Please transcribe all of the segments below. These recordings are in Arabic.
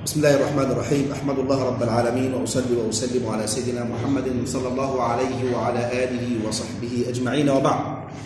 بسم الله الرحمن الرحيم. أحمد الله رب العالمين وأصلي وأسلم على سيدنا محمد صلى الله عليه وعلى آله وصحبه أجمعين، وبعد.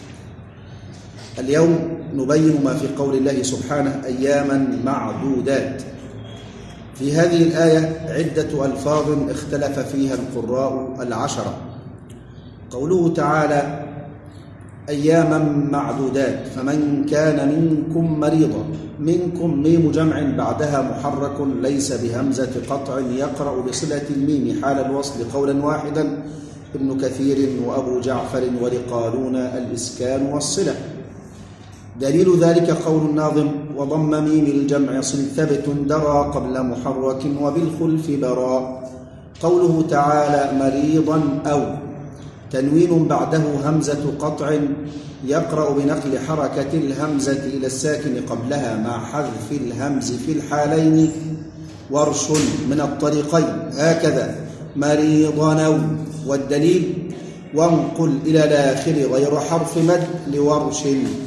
اليوم نبين ما في قول الله سبحانه أياما معدودات. في هذه الآية عدة ألفاظ اختلف فيها القراء العشرة. قوله تعالى أياما معدودات، فمن كان منكم مريضا، منكم ميم جمع بعدها محرك ليس بهمزة قطع يقرأ بصلة الميم حال الوصل قولا واحدا ابن كثير وأبو جعفر ولقالون الإسكان والصلة. دليل ذلك قول الناظم وضم ميم الجمع صل ثبت درى قبل محرك وبالخلف برا. قوله تعالى مريضا أو تنوين بعده همزة قطع يقرأ بنقل حركة الهمزة إلى الساكن قبلها مع حذف الهمز في الحالين ورش من الطريقين، هكذا مريضا أو. والدليل وانقل إلى الآخر غير حرف مد لورش.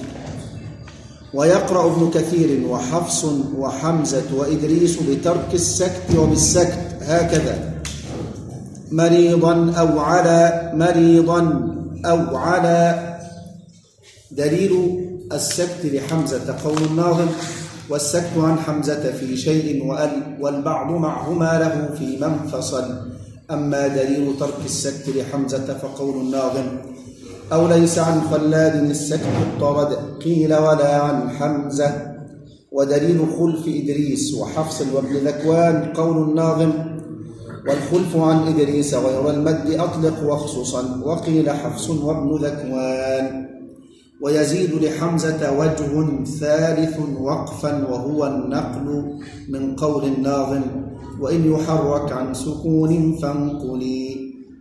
ويقرأ ابن كثير وحفص وحمزة وإدريس بترك السكت وبالسكت، هكذا مريضا أو على، مريضا أو على. دليل السكت لحمزة قول الناظم والسكت عن حمزة في شيء وأل والبعض معهما له في من فصل. أما دليل ترك السكت لحمزة فقول الناظم أو ليس عن خلاد السكت الطرد قيل ولا عن حمزة. ودليل خلف إدريس وحفص وابن ذكوان قول الناظم والخلف عن إدريس غير المد أطلق وخصوصا وقيل حفص وابن ذكوان. ويزيد لحمزة وجه ثالث وقفا وهو النقل من قول الناظم وإن يحرك عن سكون فانقلي.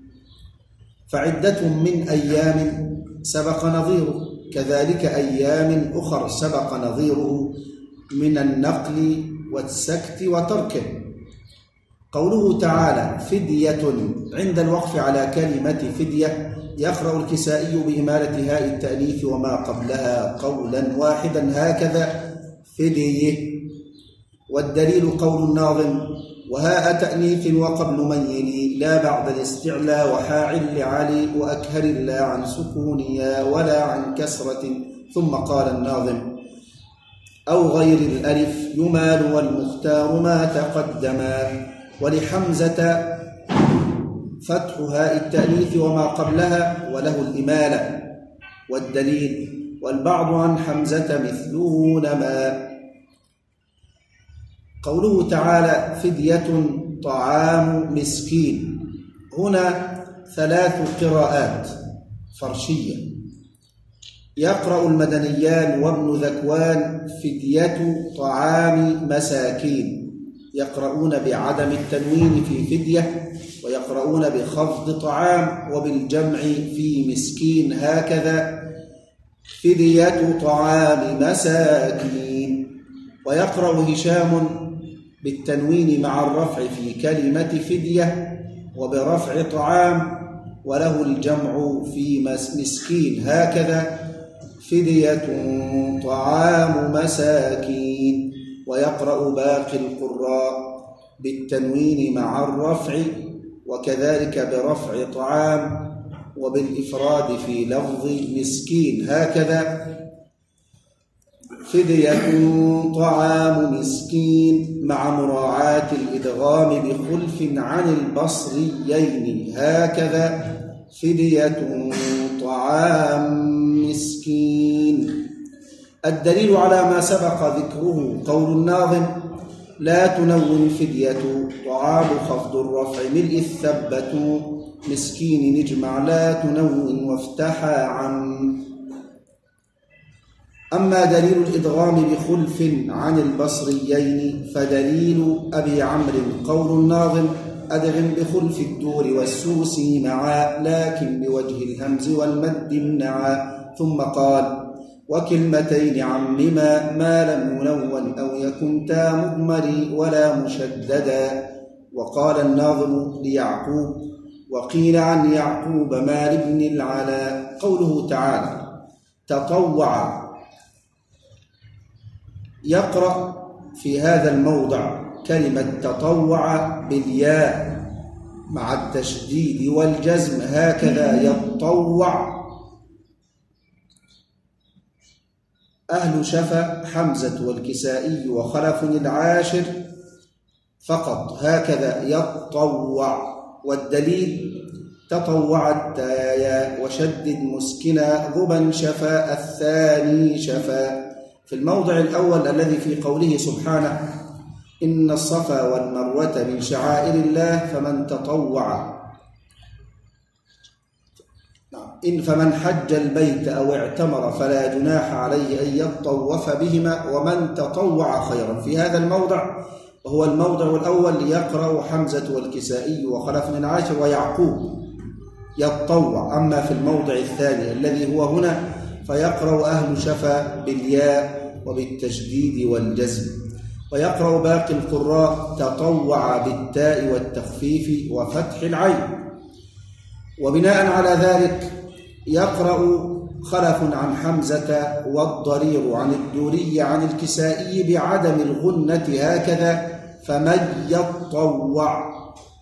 فعدة من أيام سبق نظيره، كذلك أيام أخر سبق نظيره من النقل والسكت وتركه. قوله تعالى فدية عند الوقف على كلمة فدية يقرأ الكسائي بإمالة هاء التأنيث وما قبلها قولا واحدا، هكذا فديه. والدليل قول الناظم وهاء تأنيث وقبل ميني لا بعد الاستعلاء وحاعل لعلي وأكهر لا عن سكونيا ولا عن كسرة. ثم قال الناظم أو غير الألف يمال والمختار ما تقدما. ولحمزة فتح هاء التأنيث وما قبلها وله الإمالة. والدليل والبعض عن حمزة مثله نما. قوله تعالى فدية طعام مسكين، هنا ثلاث قراءات فرشية. يقرأ المدنيان وابن ذكوان فدية طعام مساكين، يقرؤون بعدم التنوين في فدية ويقرؤون بخفض طعام وبالجمع في مسكين، هكذا فدية طعام مساكين. ويقرأ هشام بالتنوين مع الرفع في كلمة فدية وبرفع طعام وله الجمع في مسكين، هكذا فدية طعام مساكين. ويقرأ باقي القراء بالتنوين مع الرفع وكذلك برفع طعام وبالإفراد في لفظ مسكين، هكذا فدية طعام مسكين مع مراعاة الإدغام بخلف عن البصريين، هكذا فدية طعام مسكين. الدليل على ما سبق ذكره قول الناظم لا تنون فدية طعام خفض الرفع ملء الثبت مسكين نجمع لا تنون وافتحا عن. أما دليل الإدغام بخلف عن البصريين فدليل أبي عمرو قول الناظم أدغم بخلف الدور والسوسي معا لكن بوجه الهمز والمد امنعا. ثم قال وكلمتين عمما ما لم ينون أو يكن تا مضمري ولا مشددا. وقال الناظم ليعقوب وقيل عن يعقوب ما لابن العلا. قوله تعالى تطوع، يقرأ في هذا الموضع كلمة تطوع بالياء مع التشديد والجزم هكذا يتطوع. أهل شفا حمزة والكسائي وخلف العاشر فقط هكذا يتطوع. والدليل تطوعت تايا وشدد مسكنا ضبا شفا الثاني شفا في الموضع الأول الذي في قوله سبحانه إن الصفا والمروة من شعائر الله فمن تطوع فمن حج البيت أو اعتمر فلا جناح عليه أن يطوف بهما ومن تطوع خيرا. في هذا الموضع وهو الموضع الأول يقرأ حمزة والكسائي وخلف العاشر ويعقوب يتطوع. أما في الموضع الثاني الذي هو هنا فيقرأ أهل شفا بالياء وبالتشديد والجزم، ويقرأ باقي القراء تطوع بالتاء والتخفيف وفتح العين. وبناء على ذلك يقرأ خلف عن حمزة والضرير عن الدوري عن الكسائي بعدم الغنة هكذا فمن يتطوع.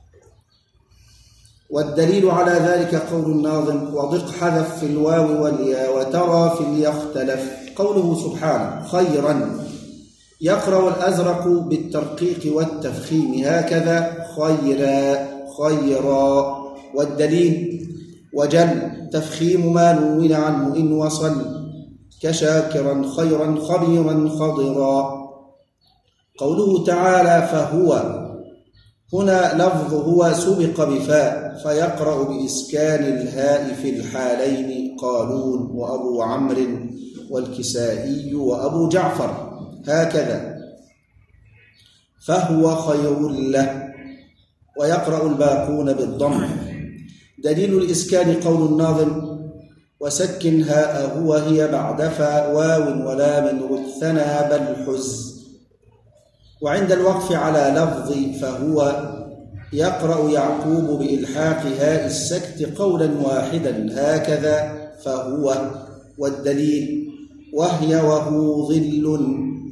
والدليل على ذلك قول الناظم وضق حذف في الواو والياء وترى في اليختلف. قوله سبحانه خيرا يقرأ الأزرق بالترقيق والتفخيم هكذا خيرا خيرا. والدليل وجل تفخيم ما نون عنه إن وصل كشاكرا خيرا خبيرا خضرا. قوله تعالى فهو هنا لفظ هو سبق بفاء فيقرأ بإسكان الهاء في الحالين قالون وأبو عمرو والكسائي وأبو جعفر هكذا فهو خير له، ويقرأ الباقون بالضم. دليل الإسكان قول الناظم وسكن هاءه وهي بعد فاء واو ولام رثنا بل حز. وعند الوقف على لفظ فهو يقرأ يعقوب بإلحاق هاء السكت قولا واحدا هكذا فهو. والدليل وهي وهو ظل.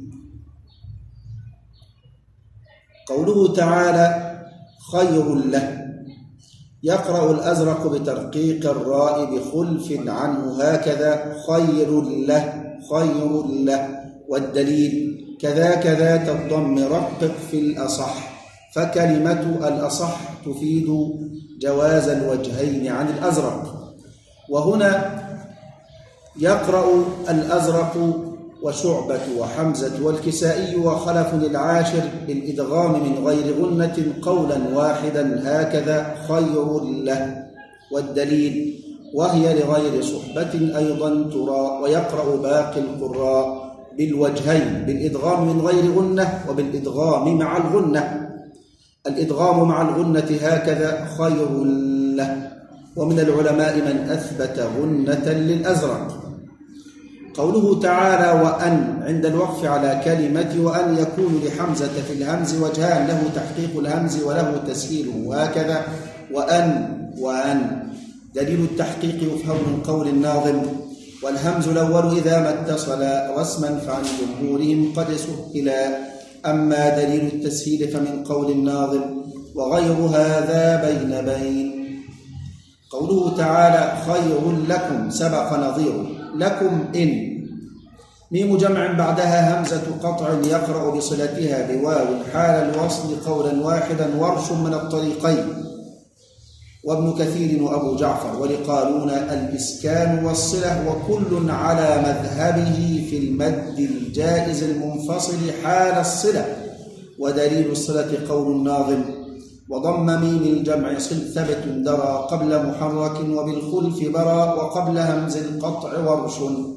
قوله تعالى خير له يقرأ الأزرق بترقيق الراء بخلف عنه هكذا خير له خير له. والدليل كذاك ذات الضم رقق في الأصح فكلمة الأصح تفيد جواز الوجهين عن الأزرق. وهنا يقرأ الأزرق وشعبة وحمزة والكسائي وخلف العاشر بالإدغام من غير غنة قولا واحدا هكذا خير له. والدليل وهي لغير صحبة أيضا ترى. ويقرأ باقي القراء بالوجهين بالإدغام من غير غنة وبالإدغام مع الغنة. الإدغام مع الغنة هكذا خير له. ومن العلماء من أثبت غنة للأزرق. قوله تعالى وأن عند الوقف على كلمة وأن يكون لحمزة في الهمز وجهان له تحقيق الهمز وله تسهيله هكذا وأن. دليل التحقيق يفهم من قول الناظم والهمز الأول إذا ما اتصل رسما فعن جمهورهم قد سهلا. أما دليل التسهيل فمن قول الناظم وغير هذا بين. قوله تعالى خير لكم سبق نظيره لكم إن ميم جمع بعدها همزة قطع يقرأ بصلتها بواو حال الوصل قولا واحدا ورش من الطريقين وابن كثير وأبو جعفر ولقالون الإسكان والصلة وكل على مذهبه في المد الجائز المنفصل حال الصلة. ودليل الصلة قول الناظم وضم ميم الجمع صل ثبت درى قبل محرك وبالخلف برى وقبل همز القطع ورش.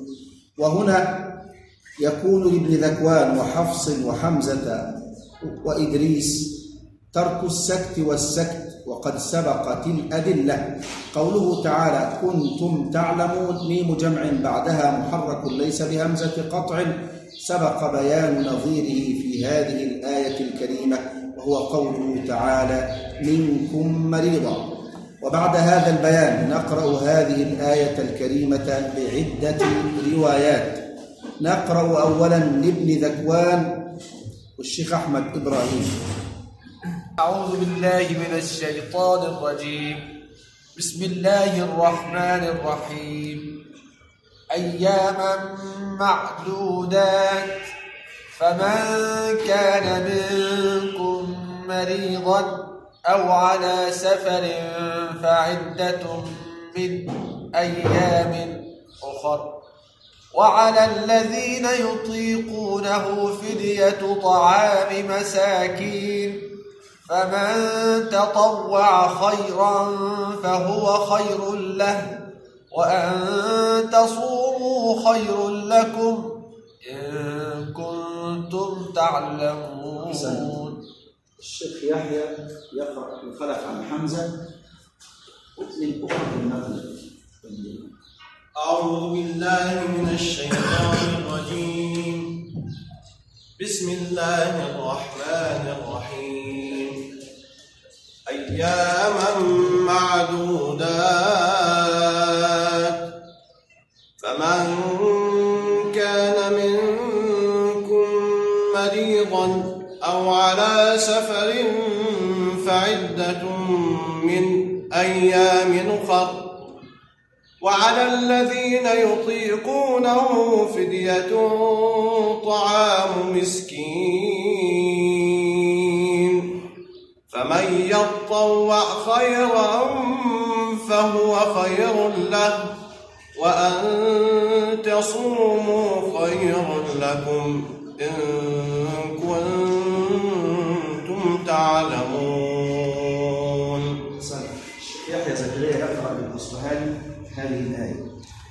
وهنا يكون لابن ذكوان وحفص وحمزة وإدريس ترك السكت والسكت وقد سبقت الأدلة. قوله تعالى كنتم تعلمون ميم جمع بعدها محرك ليس بهمزة قطع سبق بيان نظيره في هذه الآية الكريمة وهو قوله تعالى منكم مريضا. وبعد هذا البيان نقرأ هذه الآية الكريمة بعدة روايات. نقرأ أولا لابن ذكوان والشيخ أحمد إبراهيم. أعوذ بالله من الشيطان الرجيم. بسم الله الرحمن الرحيم. أياما معدودات، فمن كان منكم مريضا أو على سفر فعدة من أيام أخر، وعلى الذين يطيقونه فدية طعام مساكين، فمن تطوع خيرا فهو خير له، وأن تصوموا خير لكم إن كنتم تعلمون. الشيخ يحيى يقرأ الخلف عن حمزة من أخرى النقل. أعوذ بالله من الشيطان الرجيم. بسم الله الرحمن الرحيم. أياما معدودات، فمن كان منكم مريضا أو على سفر فعدة من أيام أخر، وعلى الذين يطيقونه فدية طعام مسكين، فمن يطوع خيرا فهو خير له، وأن تصوموا خير لكم إن كنتم تعلمون. الشيخ يحيى زكريا يقرأ بالأصفهاني هذه الآية.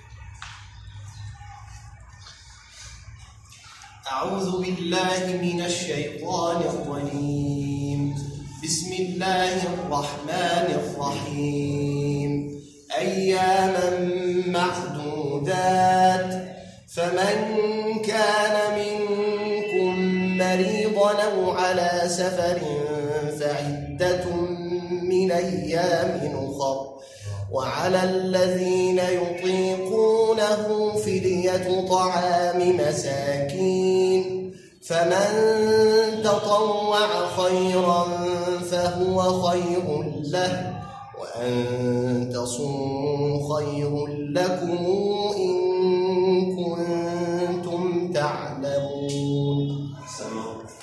أعوذ بالله من الشيطان الرجيم. بسم الله الرحمن الرحيم. أياما معدودات، فمن كان منكم مريضا أو على سفر فعدة من أيام أخر، وعلى الذين يطيقونه فدية طعام مساكين، فمن تطوع خيرا فهو خير له، وأن تصوموا خير لكم إن